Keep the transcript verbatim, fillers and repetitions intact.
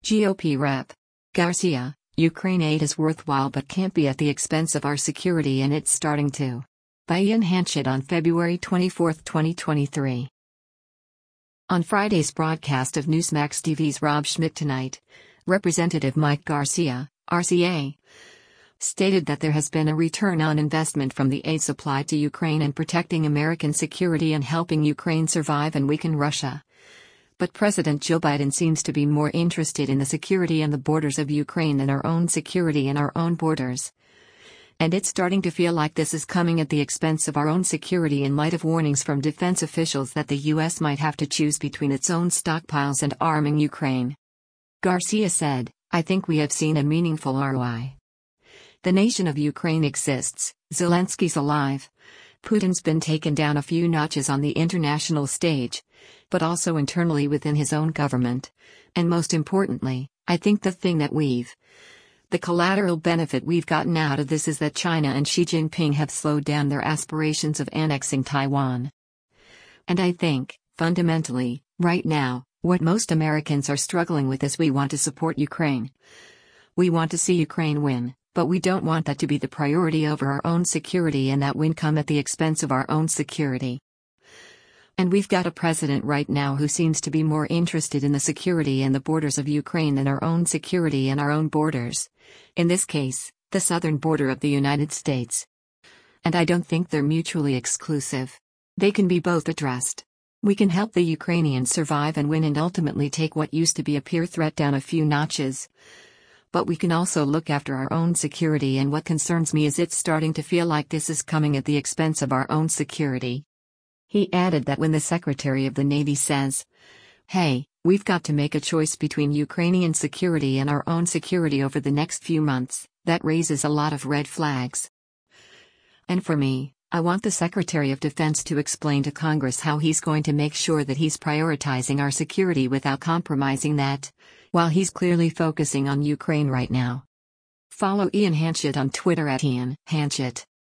G O P Rep. Garcia, Ukraine aid is worthwhile but can't be at the expense of our security, and it's starting to. By Ian Hanchett on February twenty-fourth, twenty twenty-three. On Friday's broadcast of Newsmax T V's Rob Schmitt Tonight, Representative Mike Garcia, R C A, stated that there has been a return on investment from the aid supplied to Ukraine in protecting American security and helping Ukraine survive and weaken Russia. But President Joe Biden seems to be more interested in the security and the borders of Ukraine than our own security and our own borders. And it's starting to feel like this is coming at the expense of our own security in light of warnings from defense officials that the U S might have to choose between its own stockpiles and arming Ukraine. Garcia said, "I think we have seen a meaningful R O I. The nation of Ukraine exists, Zelensky's alive. Putin's been taken down a few notches on the international stage, but also internally within his own government. And most importantly, I think the thing that we've, the collateral benefit we've gotten out of this is that China and Xi Jinping have slowed down their aspirations of annexing Taiwan. And I think, fundamentally, right now, what most Americans are struggling with is we want to support Ukraine. We want to see Ukraine win. But we don't want that to be the priority over our own security, and that win come at the expense of our own security. And we've got a president right now who seems to be more interested in the security and the borders of Ukraine than our own security and our own borders. In this case, the southern border of the United States. And I don't think they're mutually exclusive. They can be both addressed. We can help the Ukrainians survive and win and ultimately take what used to be a peer threat down a few notches. But we can also look after our own security, and what concerns me is it's starting to feel like this is coming at the expense of our own security." He added that when the Secretary of the Navy says, "Hey, we've got to make a choice between Ukrainian security and our own security over the next few months," that raises a lot of red flags. And for me, I want the Secretary of Defense to explain to Congress how he's going to make sure that he's prioritizing our security without compromising that, while he's clearly focusing on Ukraine right now. Follow Ian Hanchett on Twitter at Ian Hanchett.